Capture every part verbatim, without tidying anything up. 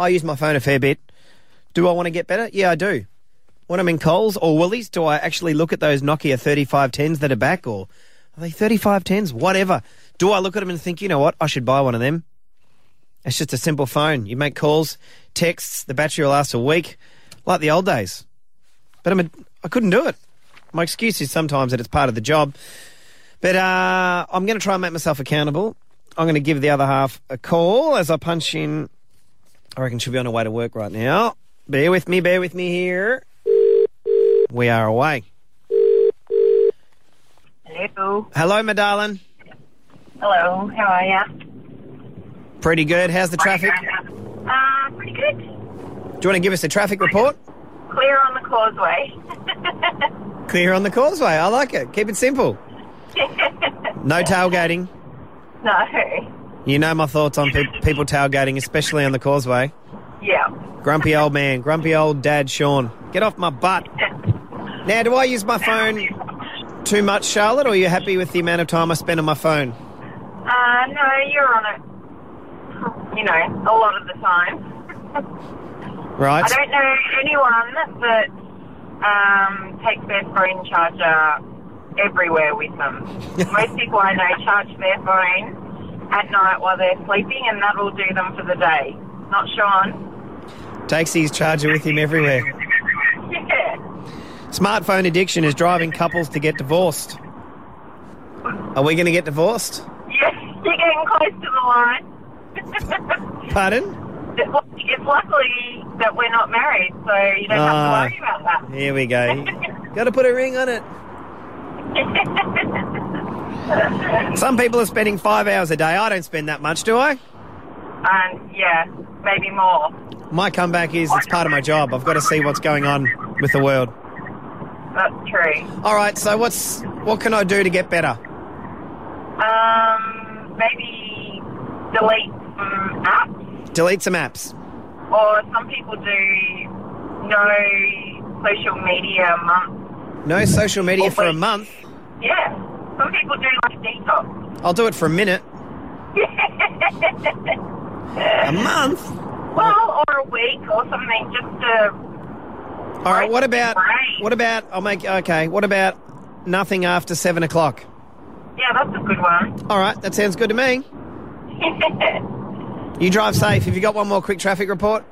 I use my phone a fair bit. Do I want to get better? Yeah, I do. When I'm in Coles or Woolies, do I actually look at those Nokia thirty-five tens that are back, or are they thirty-five tens? Whatever. Do I look at them and think, you know what, I should buy one of them? It's just a simple phone. You make calls, texts, the battery will last a week, like the old days. But I'm a, I couldn't do it. My excuse is sometimes that it's part of the job. But uh, I'm going to try and make myself accountable. I'm going to give the other half a call as I punch in. I reckon she'll be on her way to work right now. Bear with me, bear with me here. We are away. Hello. Hello, my darling. Hello, how are ya? Pretty good. How's the traffic? Uh, pretty good. Do you want to give us a traffic report? Clear on the causeway. Clear on the causeway. I like it. Keep it simple. No tailgating. No. You know my thoughts on pe- people tailgating, especially on the causeway. Yeah. Grumpy old man, grumpy old dad Sean. Get off my butt. Now, do I use my phone too much, Charlotte, or are you happy with the amount of time I spend on my phone? Uh, no, you're on it, you know, a lot of the time. Right. I don't know anyone that um, takes their phone charger everywhere with them. Most people I know charge their phone at night while they're sleeping, and that will do them for the day. Not Sean. Takes his charger with him everywhere. Yeah. Smartphone addiction is driving couples to get divorced. Are we going to get divorced? Yes, you're getting close to the line. Pardon? It's luckily that we're not married, so you don't have to worry about that. Here we go. Got to put a ring on it. Some people are spending five hours a day. I don't spend that much, do I? Um, yeah, maybe more. My comeback is it's part of my job. I've got to see what's going on with the world. That's true. All right, so what's what can I do to get better? Um, maybe delete some apps. Delete some apps. Or some people do no social media a month. No social media for a month? Yeah. Some people do like detox. I'll do it for a minute. A month? Well, or a week or something, just to... All right, what about, what about, I'll make, okay, what about nothing after seven o'clock? Yeah, that's a good one. All right, that sounds good to me. You drive safe. Have you got one more quick traffic report?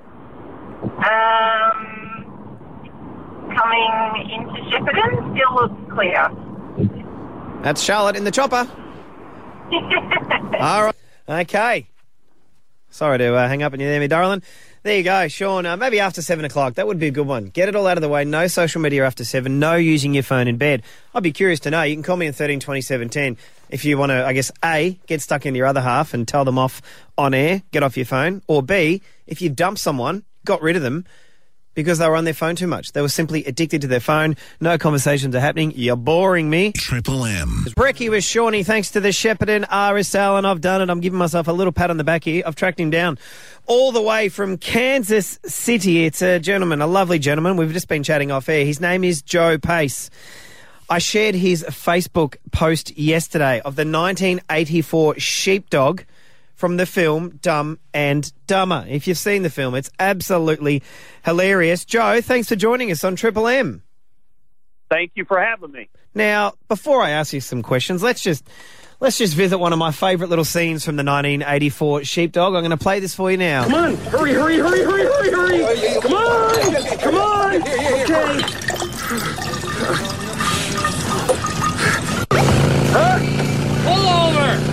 Um, coming into Shepparton, still looks clear. That's Charlotte in the chopper. All right. Okay. Sorry to uh, hang up on you there, me darling. There you go, Sean. Uh, maybe after seven o'clock. That would be a good one. Get it all out of the way. No social media after seven. No using your phone in bed. I'd be curious to know. You can call me on thirteen twenty seven ten if you want to, I guess, A, get stuck in your other half and tell them off on air, get off your phone, or B, if you've dumped someone, got rid of them because they were on their phone too much. They were simply addicted to their phone. No conversations are happening. You're boring me. Triple M. Brekkie with Shawnee, thanks to the Shepparton R S L, and I've done it. I'm giving myself a little pat on the back here. I've tracked him down all the way from Kansas City. It's a gentleman, a lovely gentleman. We've just been chatting off air. His name is Joe Pace. I shared his Facebook post yesterday of the nineteen eighty-four sheepdog from the film Dumb and Dumber. If you've seen the film, it's absolutely hilarious. Joe, thanks for joining us on Triple M. Thank you for having me. Now, before I ask you some questions, let's just let's just visit one of my favourite little scenes from the nineteen eighty-four Sheepdog. I'm going to play this for you now. Come on, hurry, hurry, hurry, hurry, hurry, hurry. Come on, come on. Okay. Huh? Pull over.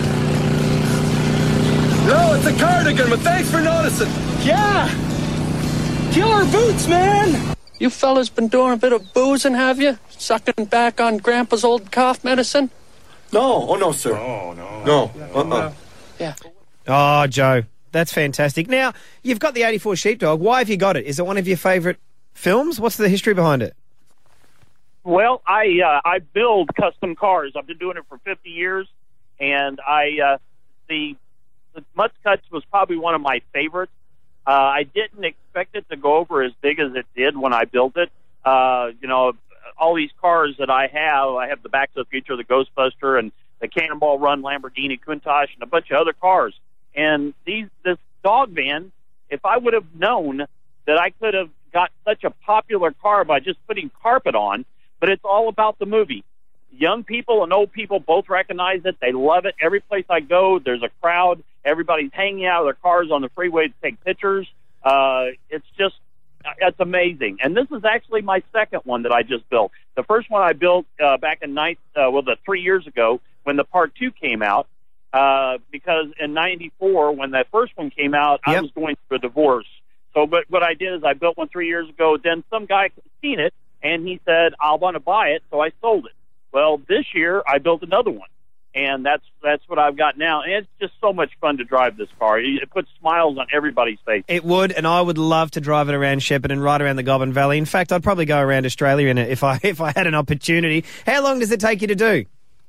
No, it's a cardigan, but thanks for noticing. Yeah. Killer boots, man. You fellas been doing a bit of boozing, have you? Sucking back on Grandpa's old cough medicine? No, oh no, sir. Oh, no. No, uh-uh. Yeah. Oh, Joe, that's fantastic. Now, you've got the eighty-four Sheepdog. Why have you got it? Is it one of your favourite films? What's the history behind it? Well, I uh, I build custom cars. I've been doing it for fifty years, and I uh, the the Mutz Cuts was probably one of my favorites. Uh, I didn't expect it to go over as big as it did when I built it. Uh, you know, all these cars that I have, I have the Back to the Future, the Ghostbuster, and the Cannonball Run Lamborghini Countach, and a bunch of other cars. And these this dog van if I would have known that I could have got such a popular car by just putting carpet on, but it's all about the movie. Young people and old people both recognize it. They love it. Every place I go, there's a crowd. Everybody's hanging out of their cars on the freeway to take pictures. Uh, it's just, it's amazing. And this is actually my second one that I just built. The first one I built uh, back in ninth, uh, well, the three years ago when the part two came out, uh, because in ninety-four, when that first one came out, Yep. I was going through a divorce. So, but what I did is I built one three years ago. Then some guy seen it, and he said, I want to buy it, so I sold it. Well, this year I built another one, and that's that's what I've got now. And it's just so much fun to drive this car. It puts smiles on everybody's face. It would, and I would love to drive it around Shepparton and right around the Goulburn Valley. In fact, I'd probably go around Australia in it if I if I had an opportunity. How long does it take you to do?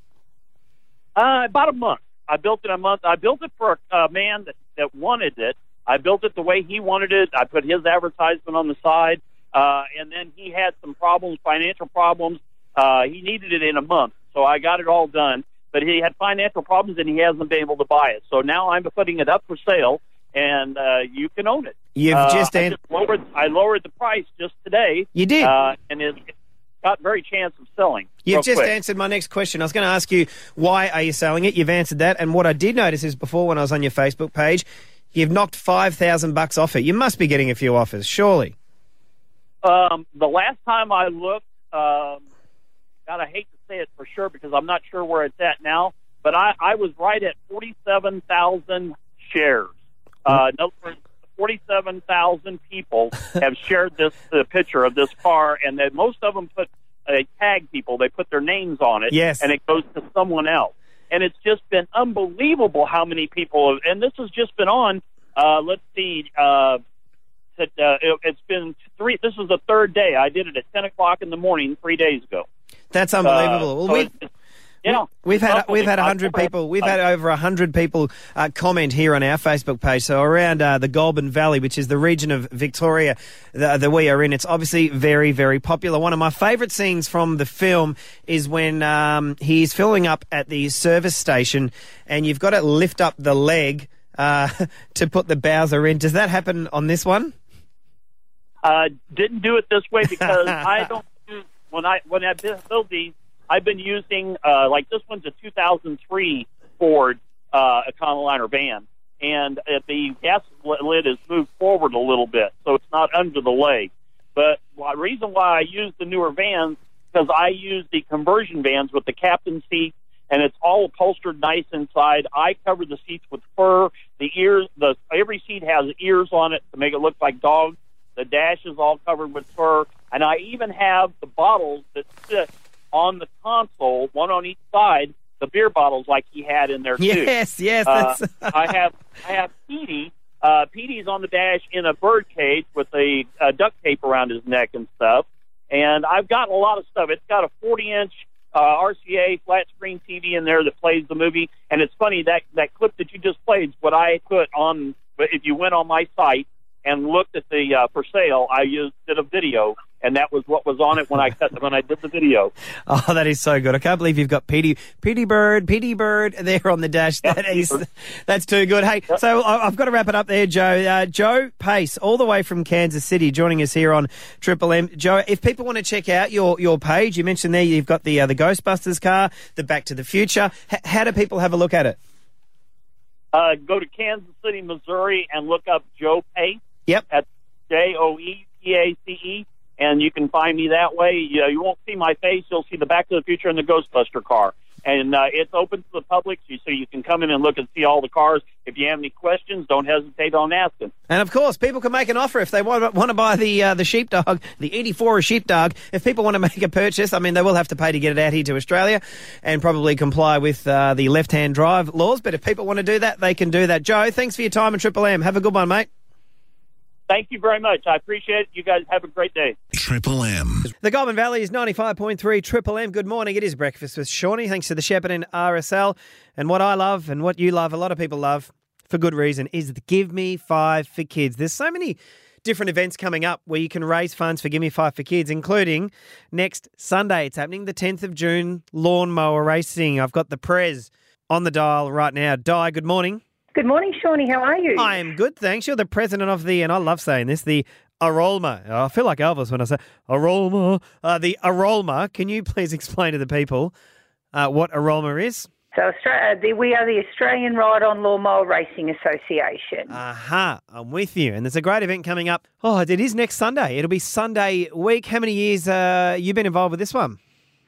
Uh, about a month. I built it a month. I built it for a, a man that, that wanted it. I built it the way he wanted it. I put his advertisement on the side, uh, and then he had some problems, financial problems. Uh, he needed it in a month, so I got it all done. But he had financial problems, and he hasn't been able to buy it. So now I'm putting it up for sale, and uh, you can own it. You've uh, just, I an- just lowered. I lowered the price just today. You did? uh, and it got very chance of selling. You've real just quick. answered my next question. I was going to ask you, why are you selling it? You've answered that. And what I did notice is before, when I was on your Facebook page, you've knocked five thousand bucks off it. You must be getting a few offers, surely. Um, the last time I looked, um, God, I hate to say it for sure because I'm not sure where it's at now, but I, I was right at forty-seven thousand shares. Uh, in other words, forty-seven thousand people have shared this uh, picture of this car, and that most of them put uh, tag people. They put their names on it, Yes. and it goes to someone else. And it's just been unbelievable how many people have, and this has just been on, uh, let's see, uh, it, uh, it, it's been three, this is the third day. I did it at ten o'clock in the morning three days ago. That's unbelievable. Uh, well, so we've, it's- you know, we've had it's we've had a unbelievable. hundred people. We've had over a hundred people uh, comment here on our Facebook page. So around uh, the Goulburn Valley, which is the region of Victoria that, that we are in, it's obviously very, very popular. One of my favourite scenes from the film is when um, he's filling up at the service station, and you've got to lift up the leg uh, to put the Bowser in. Does that happen on this one? Uh, didn't do it this way because I don't use, when I when I build these, I've been using uh, like this one's a two thousand three Ford uh, Econoliner van, and uh, the gas lid is moved forward a little bit, so it's not under the leg. But the reason why I use the newer vans because I use the conversion vans with the captain seat, and it's all upholstered nice inside. I cover the seats with fur. The ears, the every seat has ears on it to make it look like dogs. The dash is all covered with fur, and I even have the bottles that sit on the console, one on each side, the beer bottles like he had in there too. Yes, yes. Uh, That's... I have I have Petey. Uh, Petey's on the dash in a bird cage with a uh, duct tape around his neck and stuff. And I've got a lot of stuff. It's got a forty-inch uh, R C A flat screen T V in there that plays the movie. And it's funny that that clip that you just played is what I put on. But if you went on my site and looked at the uh, for sale, I used did a video, and that was what was on it when I cut when I did the video. Oh, that is so good. I can't believe you've got Petey, Petey Bird, Petey Bird there on the dash. That is, that's too good. Hey, so I- I've got to wrap it up there, Joe. Uh, Joe Pace, all the way from Kansas City, joining us here on Triple M. Joe, if people want to check out your, your page, you mentioned there you've got the uh, the Ghostbusters car, the Back to the Future. H- how do people have a look at it? Uh, go to Kansas City, Missouri, and look up Joe Pace. Yep. At J O E P A C E, and you can find me that way. You, you won't see my face. You'll see the Back to the Future and the Ghostbuster car. And uh, it's open to the public, so you can come in and look and see all the cars. If you have any questions, don't hesitate on asking. And, of course, people can make an offer if they want, want to buy the uh, the sheepdog, the eighty-four sheepdog. If people want to make a purchase, I mean, they will have to pay to get it out here to Australia and probably comply with uh, the left-hand drive laws. But if people want to do that, they can do that. Joe, thanks for your time on Triple M. Have a good one, mate. Thank you very much. I appreciate it. You guys have a great day. Triple M. The Goulburn Valley is ninety-five point three Triple M. Good morning. It is Breakfast with Shawnee, thanks to the Shepparton R S L. And what I love and what you love, a lot of people love, for good reason, is the Give Me Five for Kids. There's so many different events coming up where you can raise funds for Give Me Five for Kids, including next Sunday. It's happening the tenth of June, lawnmower racing. I've got the Prez on the dial right now. Di, good morning. Good morning, Shawnee. How are you? I am good, thanks. You're the president of the, and I love saying this, the Arolma. Oh, I feel like Elvis when I say Arolma. Uh, the Arolma. Can you please explain to the people uh, what Arolma is? So Australia, the, we are the Australian Ride-on Lawnmower Racing Association. Aha, I'm with you. And there's a great event coming up. Oh, it is next Sunday. It'll be Sunday week. How many years uh, you been involved with this one?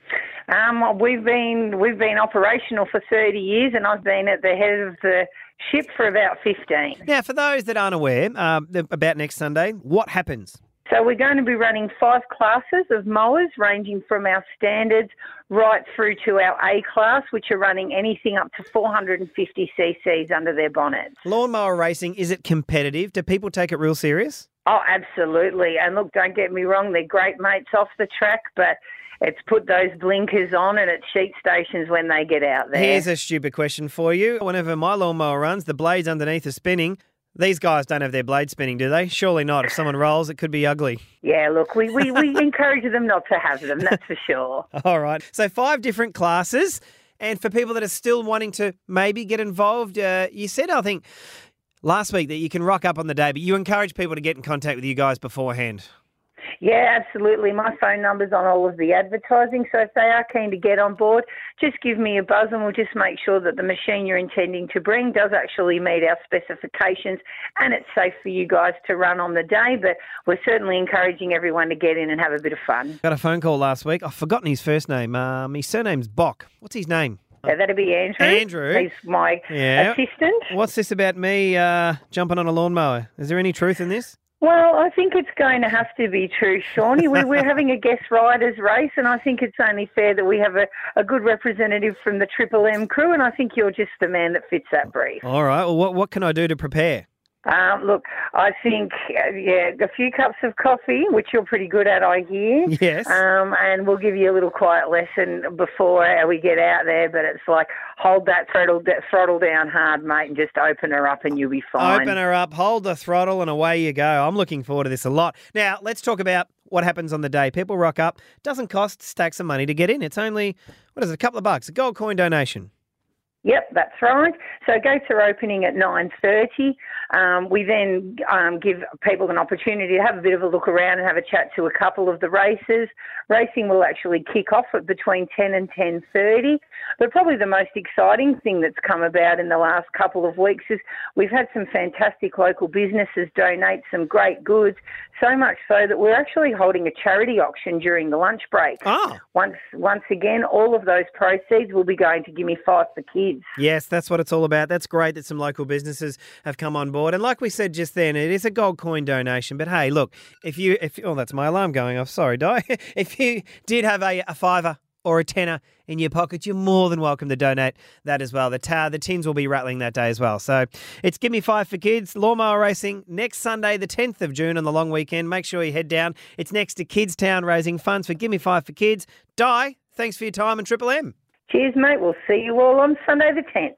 Um, we've been we've been operational for thirty years, and I've been at the head of the ship for about fifteen. Now, for those that aren't aware uh, about next Sunday, what happens? So we're going to be running five classes of mowers, ranging from our standards right through to our A class, which are running anything up to four hundred fifty cc's under their bonnets. Lawnmower racing, is it competitive? Do people take it real serious? Oh, absolutely. And look, don't get me wrong, they're great mates off the track, but it's put those blinkers on and at sheet stations when they get out there. Here's a stupid question for you. Whenever my lawnmower runs, the blades underneath are spinning. These guys don't have their blade spinning, do they? Surely not. If someone rolls, it could be ugly. Yeah, look, we, we, we encourage them not to have them, that's for sure. All right. So five different classes. And for people that are still wanting to maybe get involved, uh, you said, I think, last week that you can rock up on the day, but you encourage people to get in contact with you guys beforehand. Yeah, absolutely. My phone number's on all of the advertising, so if they are keen to get on board, just give me a buzz and we'll just make sure that the machine you're intending to bring does actually meet our specifications and it's safe for you guys to run on the day, but we're certainly encouraging everyone to get in and have a bit of fun. Got a phone call last week. I've forgotten his first name. Um, his surname's Bock. What's his name? Yeah, that'd be Andrew. Andrew. He's my yeah. assistant. What's this about me uh, jumping on a lawnmower? Is there any truth in this? Well, I think it's going to have to be true, Shawnee. We, we're having a guest riders race, and I think it's only fair that we have a, a good representative from the Triple M crew, and I think you're just the man that fits that brief. All right. Well, what, what can I do to prepare? Um, look, I think, uh, yeah, a few cups of coffee, which you're pretty good at, I hear. Yes. Um, and we'll give you a little quiet lesson before we get out there, but it's like, hold that throttle, throttle down hard, mate, and just open her up and you'll be fine. Open her up, hold the throttle, and away you go. I'm looking forward to this a lot. Now, let's talk about what happens on the day. People rock up. Doesn't cost stacks of money to get in. It's only, what is it, a couple of bucks, a gold coin donation. Yep, that's right. So gates are opening at nine thirty. Um, we then um, give people an opportunity to have a bit of a look around and have a chat to a couple of the races. Racing will actually kick off at between ten and ten thirty. But probably the most exciting thing that's come about in the last couple of weeks is we've had some fantastic local businesses donate some great goods, so much so that we're actually holding a charity auction during the lunch break. Oh. Once, once again, all of those proceeds will be going to Give Me Five for Kids. Yes, that's what it's all about. That's great that some local businesses have come on board. And like we said just then, it is a gold coin donation. But hey, look, if you, if oh, that's my alarm going off. Sorry, Di. If you did have a, a fiver or a tenner in your pocket, you're more than welcome to donate that as well. The tower, the tins will be rattling that day as well. So it's Give Me Five for Kids, lawnmower racing, next Sunday, the tenth of June on the long weekend. Make sure you head down. It's next to Kids Town, raising funds for Give Me Five for Kids. Di, thanks for your time and Triple M. Cheers, mate. We'll see you all on Sunday the tenth.